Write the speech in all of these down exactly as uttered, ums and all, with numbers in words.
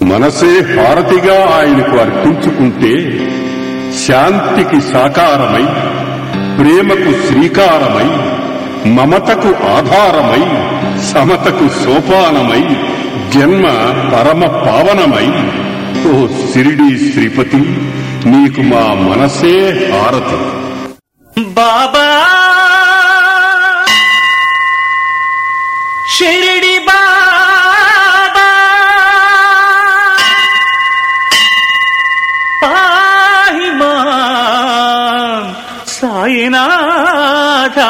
మనసే హారతిగా ఆయనకు అర్పించుకుంటే శాంతికి సాకారమై, ప్రేమకు శ్రీకారమై, మమతకు ఆధారమై, సమతకు సోపానమై, జన్మ పరమ పావనమై, ఓ షిరిడీ శ్రీపతి, నీకు మా మనసే హారతి. బాబా షిరిడి బాబా పాహి మాం సాయినాథా.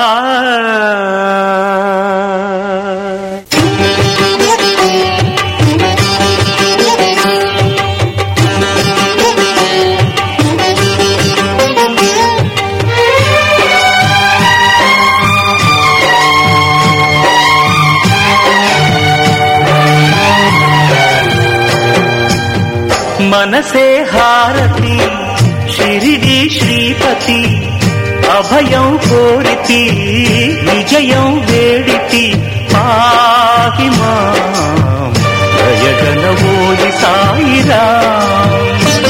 మనసే హారతి షిరిడి శ్రీపతి, అభయం కోరితి విజయం వేడితి, పాహి మాం దయగనవోయి సాయిరాం.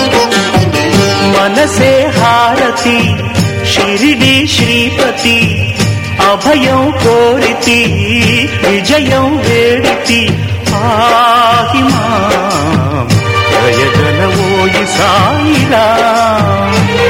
మనసే హారతి షిరిడి శ్రీపతి, అభయం కోరితి విజయం వేడితి, పాహి మాం దయగనవోయి సాయిరాం.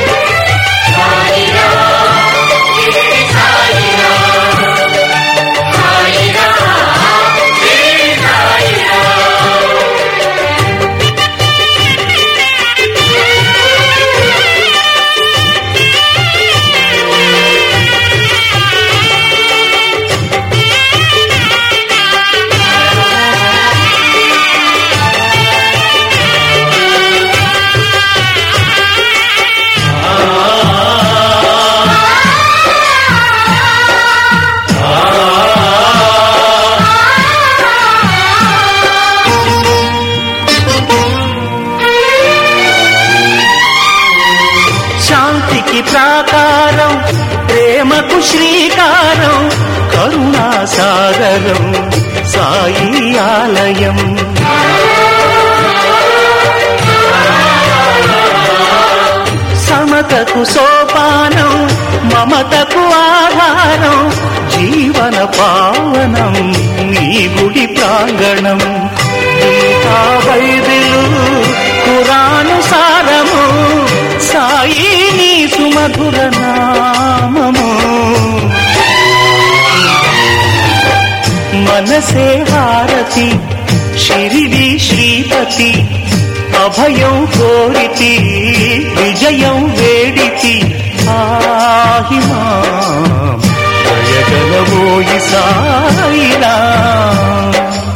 ప్రాకారం ప్రేమకు శ్రీకారం, కరుణా సాగరం సాయి ఆలయం. సమతకు సోపానం మమతకు ఆధారం, జీవన పావనం నీ గుడి ప్రాంగణం. గీతా బైబిలు ఖురాను సారము, సాయి నీ సుమధుర నామము. మనసే హారతి షిరిడి శ్రీపతి, అభయం కోరితి విజయం వేడితి, పాహి మాం దయగనవోయి సాయిరాం.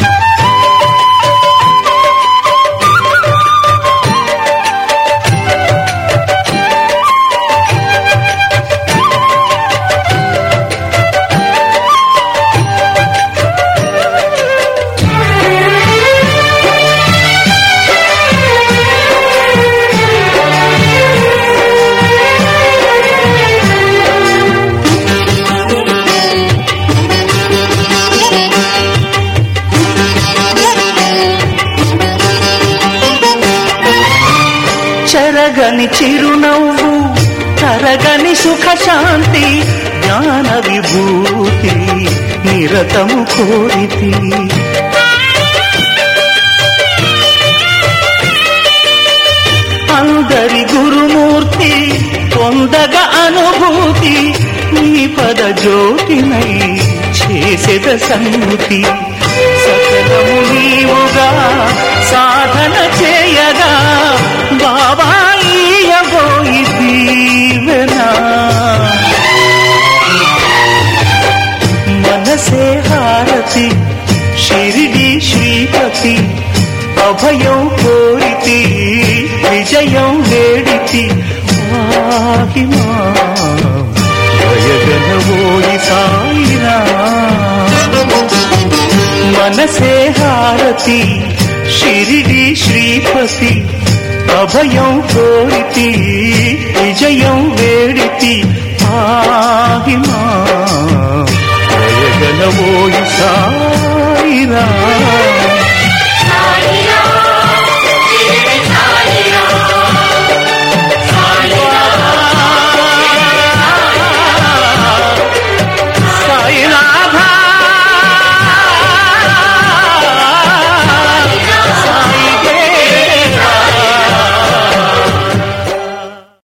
చెరగని చిరునవ్వు తరగని సుఖ శాంతి, జ్ఞాన విభూతి నిరతము కోరితి. అందరి గురుమూర్తి పొందగ అనుభూతి, నీ పద జ్యోతినై చేసేద సన్ముతి. సకలము నీవుగా సాధన చేయగా, బాబా ఈయబోయి దీవెనా. మనసే హారతి షిరిడి శ్రీపతి, అభయం కోరితి విజయం వేడితి, పాహి మాం దయగనవోయి సాయిరాం. మనసే హారతి షిరిడి శ్రీపతి, అభయం కోరితి విజయం వేడితి, పాహి మాం దయగనవోయి సాయిరాం.